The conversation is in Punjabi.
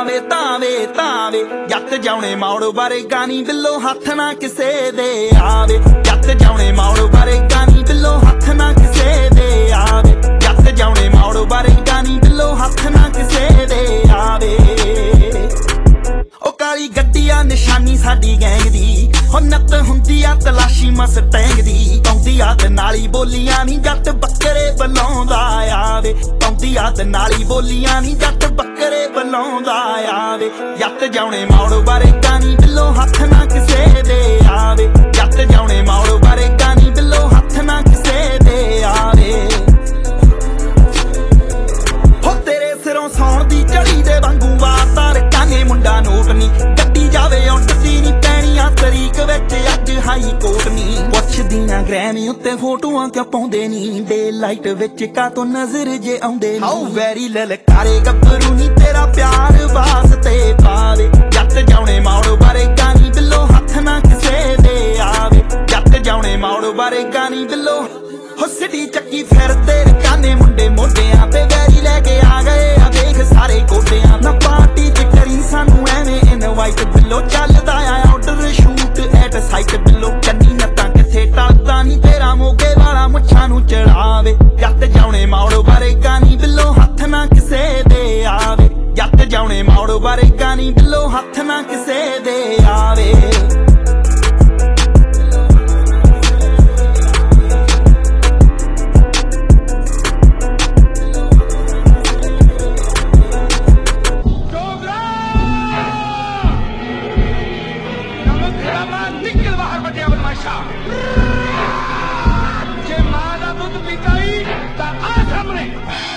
ਤਾਵੇ ਤਾਵੇ ਤਾਵੇ ਜੱਟ ਜਾਉਣੇ ਮੌੜ ਬਾਰੇ ਗਾਨੀ ਬਿੱਲੋ ਹੱਥ ਨਾ ਕਿਸੇ ਦੇ ਆਵੇ ਜੱਟ ਜਾਉਣੇ ਮੌੜ ਬਾਰੇ ਗਾਨੀ ਬਿੱਲੋ ਹੱਥ ਨਾ ਕਿਸੇ ਦੇ ਆਵੇ ਜੱਟ ਜਾਉਣੇ ਮੌੜ ਬਾਰੇ ਗਾਨੀ ਬਿੱਲੋ ਹੱਥ ਨਾ ਕਿਸੇ ਦੇ ਆਵੇ ਉਹ ਕਾਲੀ ਗੱਡੀ ਆ ਨਿਸ਼ਾਨੀ ਸਾਡੀ ਗੈਂਗ ਦੀ ਹੋ ਨੱਤ ਹੁੰਦੀ ਆ ਤਲਾਸ਼ੀ ਮਸਟੈਂਗ ਦੀ ਪਾਉਂਦੀ ਆ ਤੇ ਨਾਲੀ ਬੋਲੀਆਂ ਨੀ ਜੱਟ ਬੱਕਰੇ ਬੁਲਾਉਂਦਾ ਆਵੇ ਪਾਉਂਦੀ ਆ ਤੇ ਨਾਲੀ ਬੋਲੀਆਂ ਨੀ ਜੱਟ ਬੱਕਰੇ ਬੁਲਾਉਂਦਾ ਆਵੇ ਜੱਟ ਜਾਉਣੇ ਮੌੜ ਬਾਰੇ ਗਾਨੀ ਬਿੱਲੋ ਹੱਥ ਨਾ ਕਿਸੇ ਦੇ ਆਵੇ ਜੱਟ ਜਾਉਣੇ ਮੌੜ ਬਾਰੇ ਗਾਨੀ ਬਿੱਲੋ ਹੱਥ ਨਾ ਕਿਸੇ ਦੇ ਆਵੇ ਹੋ ਤੇਰੇ ਸਿਰੋਂ ਸੌਣ ਦੀ ਝੜੀ ਦੇ ਵਾਂਗੂ ਵਾਰ ਰਕਾਂਗੇ ਮੁੰਡਾ ਨੋਟ ਨੀ ਗੱਡੀ ਜਾਵੇ ਉੱਡਦੀ ਨੀ ਪੈਣੀਆਂ ਤਰੀਕ ਵਿੱਚ ਅੱਜ ਹਾਈ ਕੋਰਟ ਨੀ ਪੁੱਛਦੀਆਂ ਗ੍ਰੈਮ ਉੱਤੇ ਫੋਟੋਆਂ ਕਿਉਂ ਪਾਉਂਦੇ ਨੀ ਡੇ ਲਾਈਟ ਵਿੱਚ ਕਾਤੋਂ ਨਜ਼ਰ ਜੇ ਆਉਂਦੇ ਨੀ ਹਾਉ ਵੈਰੀ ਲਲਕਾਰੇ ਗੱਭਰੂ ਨੀ ਤੇਰਾ ਪਿਆਰ ਵਾਸਤੇ ਪਾਵੇ ਜੱਟ ਜਾਉਣੇ ਮੌੜ ਬਾਰੇ ਗਾਨੀ ਬਿੱਲੋ ਹੱਥ ਨਾ ਕਿਸੇ ਦੇ ਆਵੇ ਜੱਟ ਜਾਉਣੇ ਮੌੜ ਬਾਰੇ ਗਾਨੀ ਬਿੱਲੋ ਹੋ ਸਿਟੀ ਚੱਕੀ ਫਿਰਦੇ ਰਕਾਨੇ ਮੁੰਡੇ ਮੋਢਿਆਂ ਤੇ ਵੈਰੀ ਲੈ ਕੇ ਆ ਗਏ ਆ ਦੇਖ ਸਾਰੇ ਗੋਡਿਆਂ ਨਾ ਪਾਰਟੀ ਚ ਕਰੀ ਸਾਨੂੰ ਐਵੇਂ ਇਨਵਾਈਟ ਬਿੱਲੋ ਚੱਲਦਾ ਆ ਆਰਡਰ ਸ਼ੂਟ ਐਟ ਸਾਈਟ ਬਿੱਲੋ ਕੰਨੀ ਨੱਤਾਂ ਕਿੱਥੇ ਟਲਦਾ ਨੀ ਤੇਰਾ ਮੋਗੇ ਵਾਲਾ ਮੁੱਛਾਂ ਨੂੰ ਚੜਾਵੇ ਜੱਟ ਜਾਉਣੇ ਮੌੜ ਬਾਰੇ ਗਾਨੀ ਬਿੱਲੋ ਹੱਥ ਨਾ ਕਿਸੇ ਦੇ ਆਵੇ ਜੱਟ ਜਾਉਣੇ ਮੌੜ ਬਾਰੇ ਗਾਨੀ ਬਿੱਲੋ ਹੱਥ ਨਾ ਕਿਸੇ ਦੇ ਆਵੇ निकल बाहर बटिया बदमाशा जे मां दा दुध पीता ही ता आ सामने